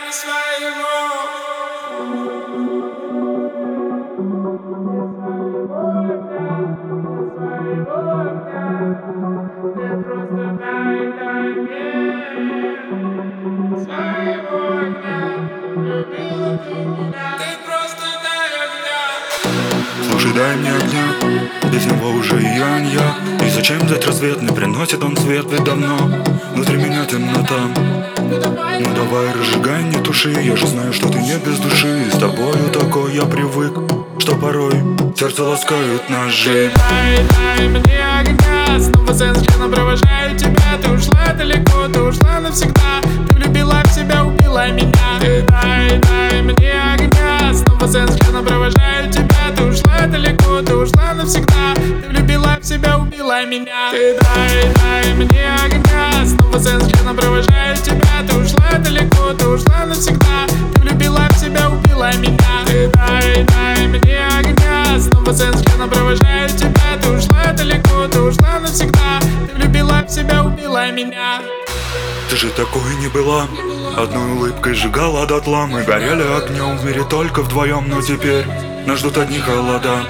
Слушай, дай мне огня, без него уже я не я. И зачем ждать рассветный, приносит он свет, ведь давно внутри меня темнота. Ну давай разжигай, не туши, я же знаю, что ты не без души. И с тобою такой я привык, что порой сердце ласкают ножи. Дай мне огня, снова взглядом провожаю тебя. Ты ушла далеко, ты ушла навсегда. Ты влюбила в себя, убила меня. Дай мне огня, снова взглядом провожаю тебя. Ты ушла далеко, ты ушла навсегда. Ты влюбила в себя, убила меня. Дай мне огня, снова взглядом провожаю тебя. Ты ушла далеко, ты ушла навсегда. Ты влюбила в себя, убила меня. Дай мне огня, снова взглядом провожаю тебя. Ты ушла далеко, ты ушла навсегда. Ты влюбила в себя, убила меня. Ты же такой не была, одной улыбкой сжигала дотла. Мы горели огнем в мире только вдвоем, но теперь нас ждут одни холода.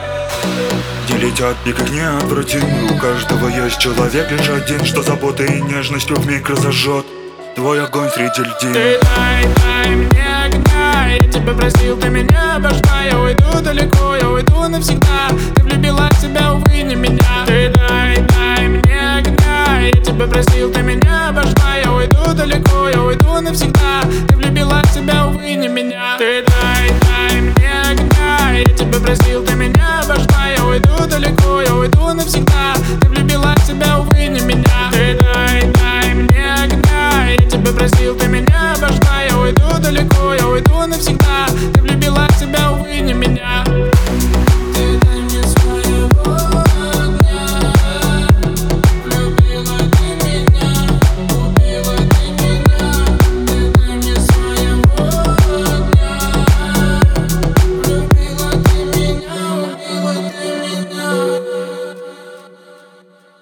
Не летят пик их неотвратимы. У каждого есть человек лишь один, что заботой и нежностью вмиг разожжет твой огонь среди льдин. Дай мне огня, я тебя просил, ты меня обожгла. Я уйду далеко, я уйду навсегда. Ты влюбила в себя, увы, не меня. Дай мне огня, я тебя просил, ты меня обожгла. Я уйду далеко, я уйду навсегда. Ты влюбила в себя, увы, не меня. Дай мне огня, я тебя просил, ты меня обожгла. Я уйду далеко, я уйду навсегда. Ты влюбила в себя, увы, не меня. Дай мне огня, я тебя просил, ты меня обожгла. Я уйду далеко, я уйду навсегда.